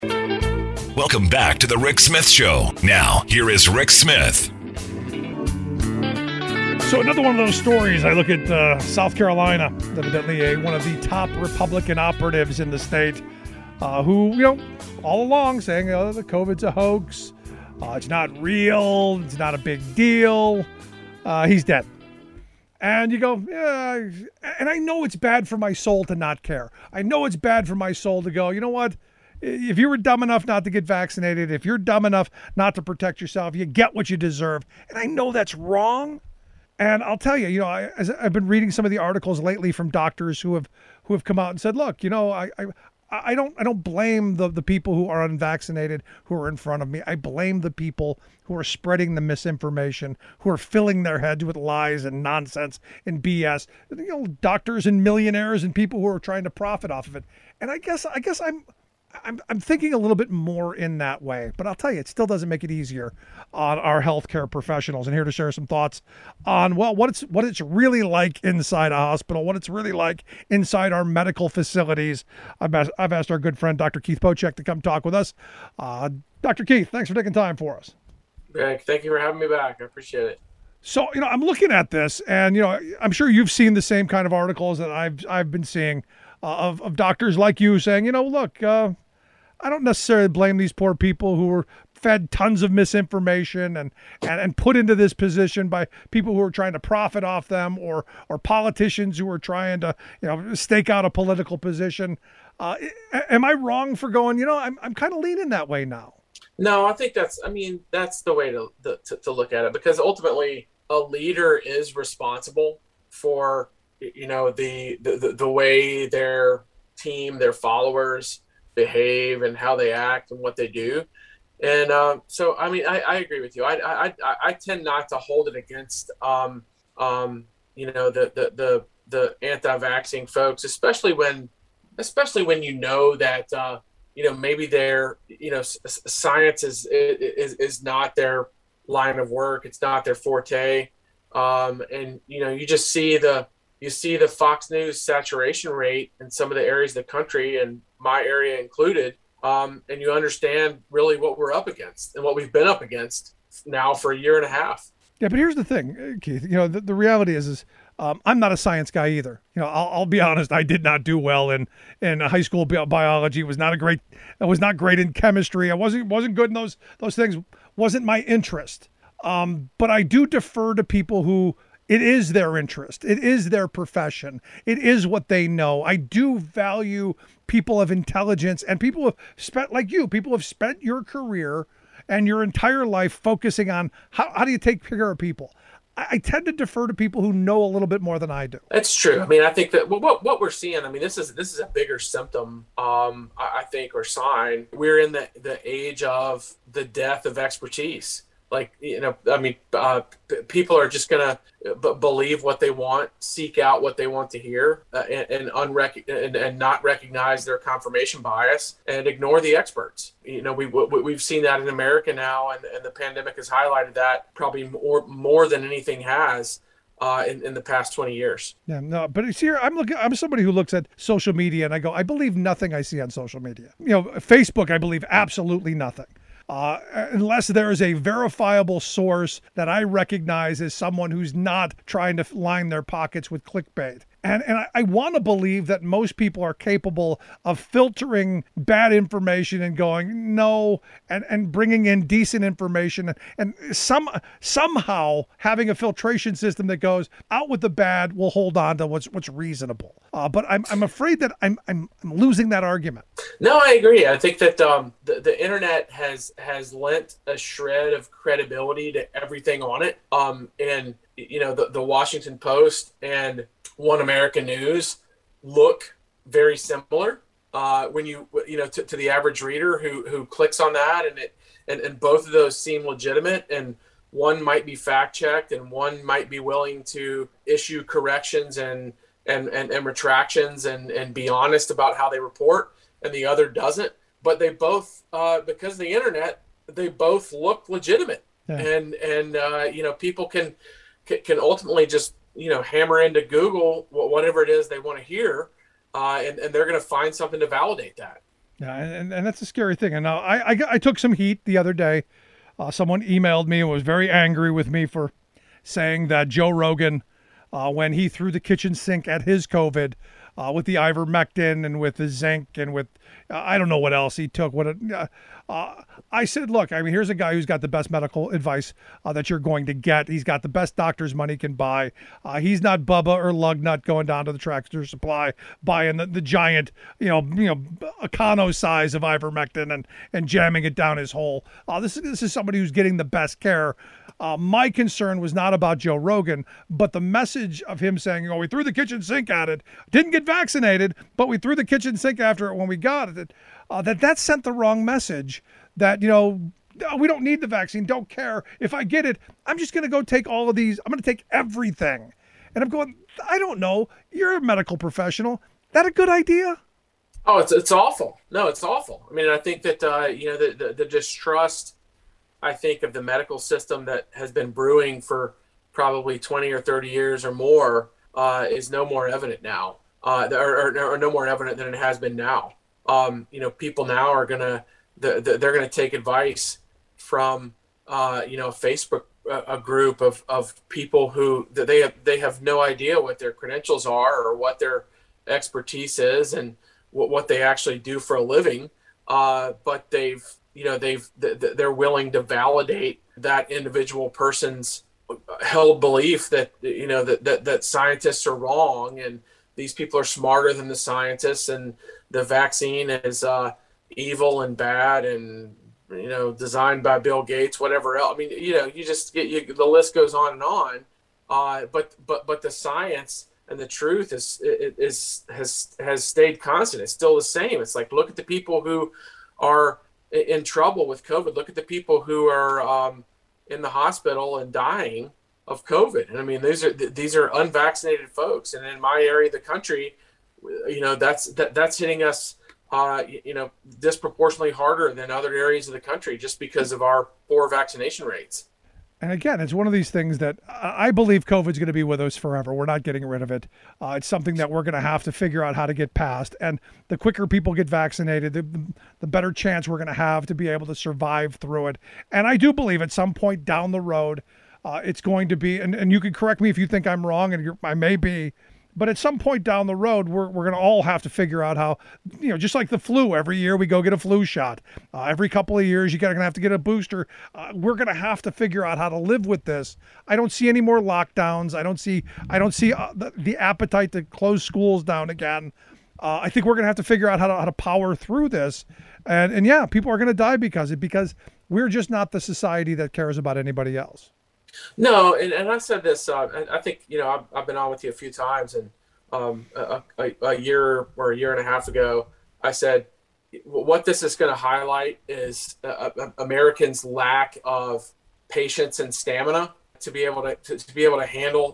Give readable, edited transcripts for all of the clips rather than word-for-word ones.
Welcome back to the Rick Smith Show. Now, here is Rick Smith. So another one of those stories, I look at South Carolina, evidently one of the top Republican operatives in the state, who, all along saying, the COVID's a hoax, it's not real, it's not a big deal, he's dead. And you go, yeah, and I know it's bad for my soul to not care. I know it's bad for my soul to go, you know what? If you were dumb enough not to get vaccinated, if you're dumb enough not to protect yourself, you get what you deserve. And I know that's wrong. And I'll tell you, I've been reading some of the articles lately from doctors who have come out and said, look, I don't blame the people who are unvaccinated who are in front of me. I blame the people who are spreading the misinformation, who are filling their heads with lies and nonsense and BS. Doctors and millionaires and people who are trying to profit off of it. And I guess I'm thinking a little bit more in that way, but I'll tell you, it still doesn't make it easier on our healthcare professionals. And here to share some thoughts on, what it's really like inside a hospital, what it's really like inside our medical facilities. I've asked our good friend, Dr. Keith Pochek, to come talk with us. Dr. Keith, thanks for taking time for us. Greg, thank you for having me back. I appreciate it. So, I'm looking at this and, I'm sure you've seen the same kind of articles that I've been seeing of doctors like you saying, look, I don't necessarily blame these poor people who were fed tons of misinformation and put into this position by people who are trying to profit off them or politicians who are trying to, stake out a political position. Am I wrong for going, I'm kind of leaning that way now? No, I think that's the way to look at it, because ultimately a leader is responsible for, the way their team, their followers behave and how they act and what they do. And I agree with you. I tend not to hold it against the anti-vaxxing folks, especially when that maybe their science is not their line of work, it's not their forte, and you just see the Fox News saturation rate in some of the areas of the country, and my area included, and you understand really what we're up against and what we've been up against now for a year and a half. Yeah, but here's the thing, Keith. The reality is I'm not a science guy either. I'll be honest. I did not do well in high school biology. Was not great in chemistry. I wasn't good in those things. Wasn't my interest. But I do defer to people who it is their interest. It is their profession. It is what they know. I do value people of intelligence and people who have spent, like you, people who have spent your career and your entire life focusing on how do you take care of people. I tend to defer to people who know a little bit more than I do. That's true. I think that what we're seeing, this is a bigger symptom, I think, or sign. We're in the age of the death of expertise. People are just going to believe what they want, seek out what they want to hear, and not recognize their confirmation bias and ignore the experts. We've seen that in America now, and the pandemic has highlighted that probably more than anything has in the past 20 years. Yeah, no, but it's here. I'm somebody who looks at social media and I believe nothing I see on social media. Facebook, I believe absolutely nothing. Unless there is a verifiable source that I recognize as someone who's not trying to line their pockets with clickbait. And I want to believe that most people are capable of filtering bad information and going, no, and bringing in decent information and somehow having a filtration system that goes out with the bad, will hold on to what's reasonable. But I'm afraid that I'm losing that argument. No, I agree. I think that the internet has lent a shred of credibility to everything on it. And the Washington Post and One American News look very similar when to the average reader who clicks on that, and both of those seem legitimate, and one might be fact checked and one might be willing to issue corrections and retractions and be honest about how they report, and the other doesn't. But they both, because of the internet, they both look legitimate. Yeah. And people can ultimately just hammer into Google whatever it is they want to hear, and they're going to find something to validate that. Yeah, and that's a scary thing. And I took some heat the other day. Someone emailed me and was very angry with me for saying that Joe Rogan, when he threw the kitchen sink at his COVID, with the ivermectin and with the zinc and with I don't know what else he took. I said, look, I mean, here's a guy who's got the best medical advice that you're going to get. He's got the best doctor's money can buy. He's not Bubba or Lugnut going down to the Tractor Supply buying the giant, Econo size of ivermectin and jamming it down his hole. This is somebody who's getting the best care. My concern was not about Joe Rogan, but the message of him saying, we threw the kitchen sink at it, didn't get vaccinated, but we threw the kitchen sink after it when we got it. That sent the wrong message that, we don't need the vaccine, don't care. If I get it, I'm just going to go take all of these. I'm going to take everything. And I'm going, I don't know. You're a medical professional. That a good idea? Oh, it's awful. No, it's awful. I mean, I think that, the distrust, I think, of the medical system that has been brewing for probably 20 or 30 years or more is no more evident now, or no more evident than it has been now. People now are they're gonna take advice from Facebook, a group of people who they have no idea what their credentials are or what their expertise is and what they actually do for a living, but they're willing to validate that individual person's held belief that that scientists are wrong and these people are smarter than the scientists and the vaccine is evil and bad and designed by Bill Gates, whatever else. I mean, you just the list goes on and on. But the science and the truth has stayed constant. It's still the same. It's like, look at the people who are in trouble with COVID. Look at the people who are in the hospital and dying of COVID. And I mean, these are unvaccinated folks. And in my area of the country, that's hitting us, disproportionately harder than other areas of the country just because of our poor vaccination rates. And again, it's one of these things that I believe COVID's going to be with us forever. We're not getting rid of it. It's something that we're going to have to figure out how to get past. And the quicker people get vaccinated, the better chance we're going to have to be able to survive through it. And I do believe at some point down the road, it's going to be, and you can correct me if you think I'm wrong, and I may be, but at some point down the road, we're going to all have to figure out how, just like the flu, every year we go get a flu shot. Every couple of years, you're going to have to get a booster. We're going to have to figure out how to live with this. I don't see any more lockdowns. I don't see the appetite to close schools down again. I think we're going to have to figure out how to power through this. And yeah, people are going to die because we're just not the society that cares about anybody else. No, and I said this. I think I've been on with you a few times, and a year or a year and a half ago, I said what this is going to highlight is Americans' lack of patience and stamina to be able to handle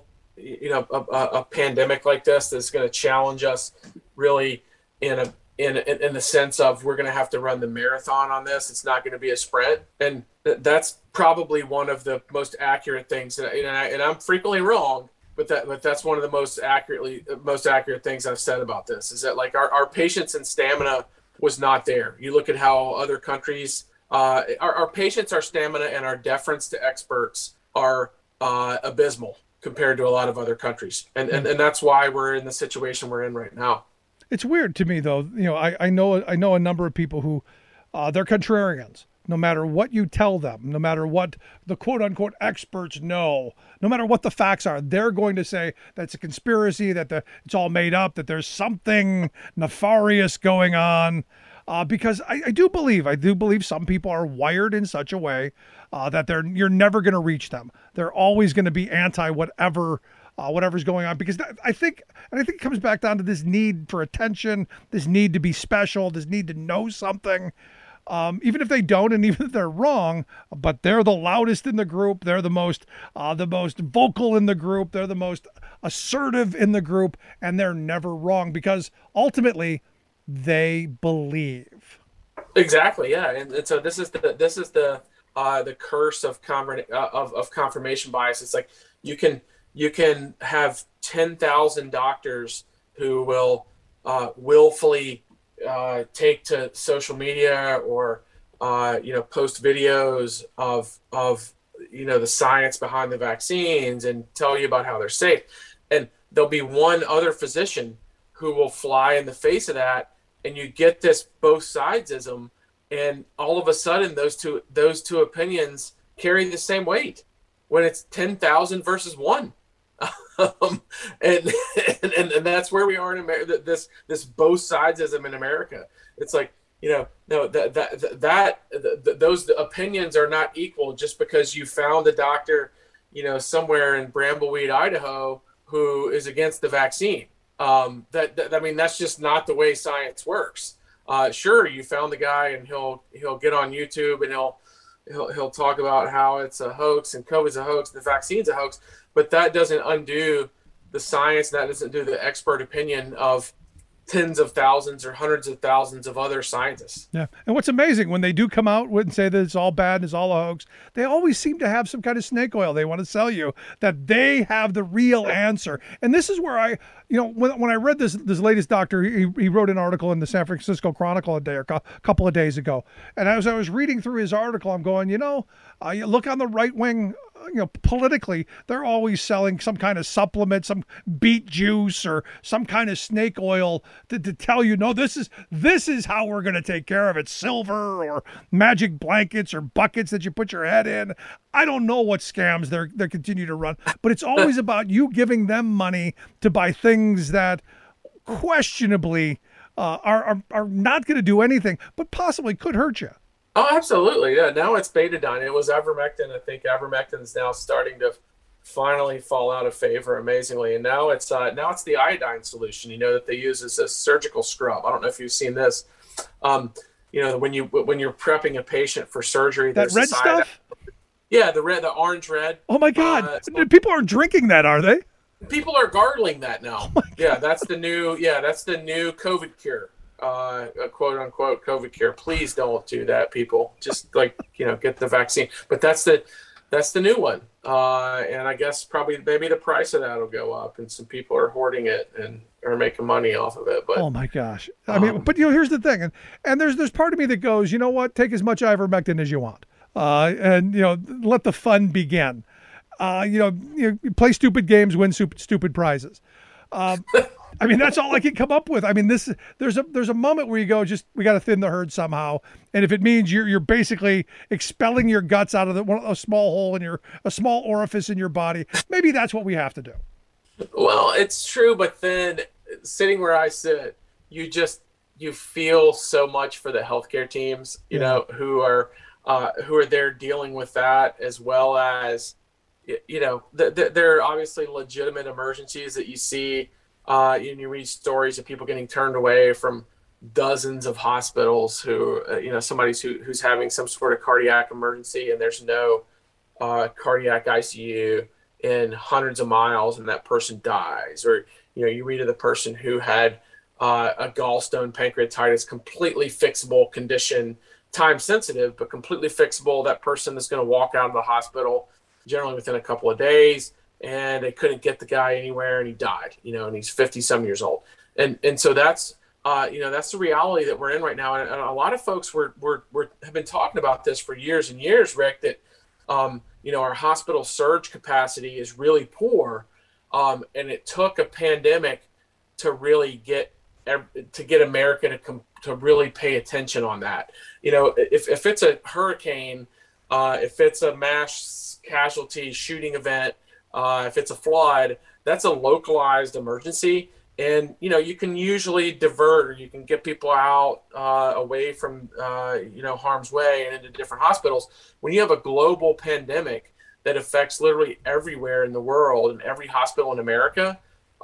a pandemic like this. That's going to challenge us really in the sense of we're going to have to run the marathon on this. It's not going to be a sprint, and that's probably one of the most accurate things. And I'm frequently wrong, but that's one of the most accurate things I've said about this is that like our patience and stamina was not there. You look at how other countries, our patience, our stamina, and our deference to experts are abysmal compared to a lot of other countries, and that's why we're in the situation we're in right now. It's weird to me, though. I know a number of people who they're contrarians. No matter what you tell them, no matter what the quote unquote experts know, no matter what the facts are, they're going to say that's a conspiracy, that it's all made up, that there's something nefarious going on. Because I do believe some people are wired in such a way that you're never going to reach them. They're always going to be anti whatever's going on, because I think it comes back down to this need for attention, this need to be special, this need to know something. Even if they don't, and even if they're wrong, but they're the loudest in the group, they're the most vocal in the group, they're the most assertive in the group, and they're never wrong because ultimately they believe. Exactly, yeah, and so this is the curse of confirmation bias. It's like you can have 10,000 doctors who will willfully take to social media or post videos of the science behind the vaccines and tell you about how they're safe. And there'll be one other physician who will fly in the face of that, and you get this both sidesism, and all of a sudden those two opinions carry the same weight when it's 10,000 versus 1. And that's where we are in America. This both sidesism in America. It's like, no, those opinions are not equal just because you found a doctor, somewhere in Brambleweed, Idaho, who is against the vaccine. That's just not the way science works. Sure, you found the guy and he'll get on YouTube and he'll talk about how it's a hoax and COVID's a hoax, the vaccine's a hoax, but that doesn't undo the science. That doesn't do the expert opinion of tens of thousands or hundreds of thousands of other scientists. Yeah. And what's amazing, when they do come out and say that it's all bad and it's all a hoax, they always seem to have some kind of snake oil. They want to sell you that they have the real answer. And this is where when I read this latest doctor, he wrote an article in the San Francisco Chronicle a couple of days ago. And as I was reading through his article, I'm going, you look on the right wing, politically, they're always selling some kind of supplement, some beet juice or some kind of snake oil to tell you, no, this is how we're going to take care of it. Silver or magic blankets or buckets that you put your head in. I don't know what scams they continue to run, but it's always about you giving them money to buy things that questionably are not going to do anything, but possibly could hurt you. Oh, absolutely. Yeah. Now it's betadine. It was ivermectin. I think ivermectin is now starting to finally fall out of favor, amazingly. And now it's the iodine solution, that they use as a surgical scrub. I don't know if you've seen this. When you're prepping a patient for surgery, that red stuff. Yeah, the orange red. Oh my God! People aren't drinking that, are they? People are gargling that now. Oh yeah, that's the new COVID cure. Quote unquote COVID cure. Please don't do that, people. Just get the vaccine. But that's the new one. And I guess probably maybe the price of that will go up, and some people are hoarding it and are making money off of it. But oh my gosh, I mean, but here's the thing, and there's part of me that goes, you know what, take as much ivermectin as you want, and let the fun begin. Play stupid games, win stupid prizes. I mean, that's all I can come up with. I mean, there's a moment where you go, we got to thin the herd somehow. And if it means you're basically expelling your guts out of a small hole a small orifice in your body, maybe that's what we have to do. Well, it's true. But then sitting where I sit, you feel so much for the healthcare teams, who are there dealing with that, as well as, there are obviously legitimate emergencies that you see. You read stories of people getting turned away from dozens of hospitals who, somebody who's having some sort of cardiac emergency, and there's no cardiac ICU in hundreds of miles, and that person dies. Or, you read of the person who had a gallstone pancreatitis, completely fixable condition, time sensitive, but completely fixable. That person is going to walk out of the hospital generally within a couple of days. And they couldn't get the guy anywhere, and he died, and he's 50-some years old. And so that's the reality that we're in right now. And a lot of folks have been talking about this for years and years, Rick, that, our hospital surge capacity is really poor. And it took a pandemic to really get America to really pay attention on that. If it's a hurricane, if it's a mass casualty shooting event, if it's a flood, that's a localized emergency. And, you can usually divert, or you can get people out away from, harm's way and into different hospitals. When you have a global pandemic that affects literally everywhere in the world and every hospital in America,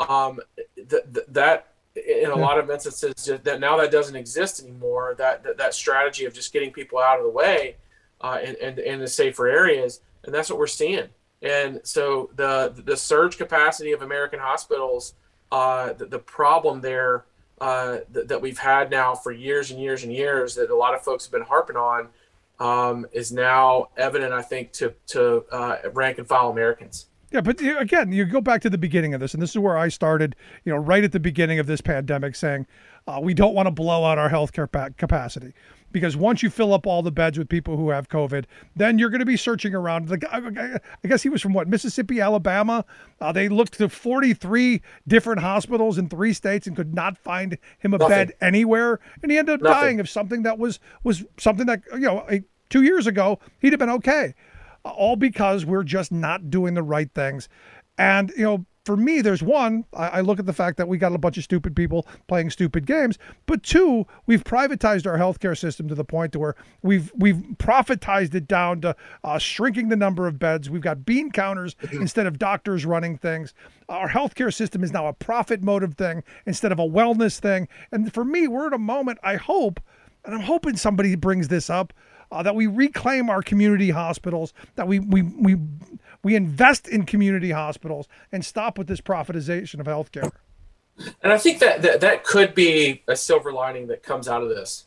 that in a lot of instances, that now that doesn't exist anymore, that strategy of just getting people out of the way and in the safer areas. And that's what we're seeing. And so the surge capacity of American hospitals, the problem there that we've had now for years and years and years, that a lot of folks have been harping on, is now evident, I think, to rank and file Americans. Yeah, but again, you go back to the beginning of this, and this is where I started, right at the beginning of this pandemic, saying we don't want to blow out our healthcare capacity. Because once you fill up all the beds with people who have COVID, then you're going to be searching around. I guess he was from Mississippi, Alabama. They looked to 43 different hospitals in 3 states and could not find him a bed anywhere. And he ended up dying of something that was something that, 2 years ago, he'd have been okay. All because we're just not doing the right things. And, for me, there's one, I look at the fact that we got a bunch of stupid people playing stupid games, but 2, we've privatized our healthcare system to the point to where we've profitized it down to shrinking the number of beds. We've got bean counters instead of doctors running things. Our healthcare system is now a profit motive thing instead of a wellness thing. And for me, we're at a moment, I hope, and I'm hoping somebody brings this up, that we reclaim our community hospitals, that we invest in community hospitals and stop with this profitization of healthcare. And I think that could be a silver lining that comes out of this.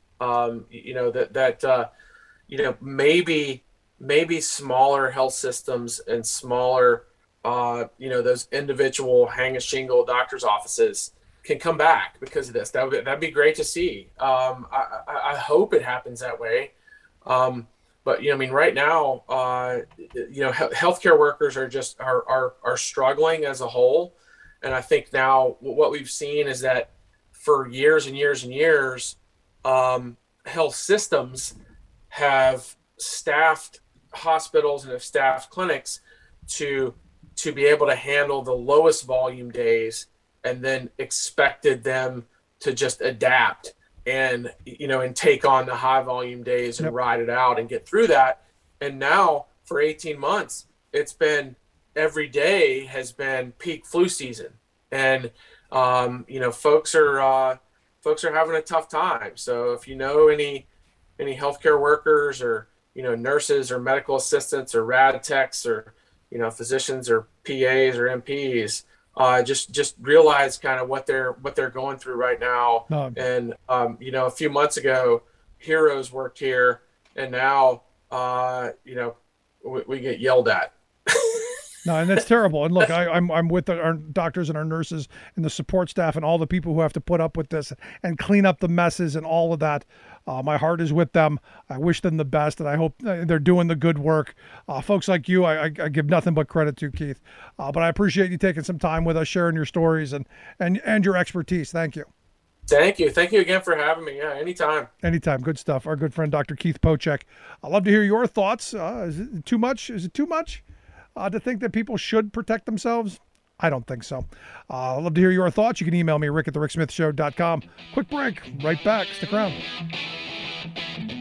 Maybe smaller health systems and smaller, those individual hang a shingle doctor's offices can come back because of this. That'd be great to see. I hope it happens that way. But right now, healthcare workers are struggling as a whole, and I think now what we've seen is that for years and years and years, health systems have staffed hospitals and have staffed clinics to be able to handle the lowest volume days, and then expected them to just adapt and take on the high volume days and ride it out and get through that. And now for 18 months, it's been every day has been peak flu season. And, folks are having a tough time. So if any healthcare workers or, nurses or medical assistants or rad techs or, physicians or PAs or MPs, just realize kind of what they're going through right now. And a few months ago, heroes worked here, and now we get yelled at. No, and that's terrible. And look, I'm with our doctors and our nurses and the support staff and all the people who have to put up with this and clean up the messes and all of that. My heart is with them. I wish them the best, and I hope they're doing the good work. Folks like you, I give nothing but credit to, Keith. But I appreciate you taking some time with us, sharing your stories and your expertise. Thank you. Thank you. Thank you again for having me. Yeah, anytime. Anytime. Good stuff. Our good friend, Dr. Keith Pochek. I'd love to hear your thoughts. Is it too much? Is it too much to think that people should protect themselves? I don't think so. I'd love to hear your thoughts. You can email me, rick@thericksmithshow.com. Quick break. Right back. Stick around.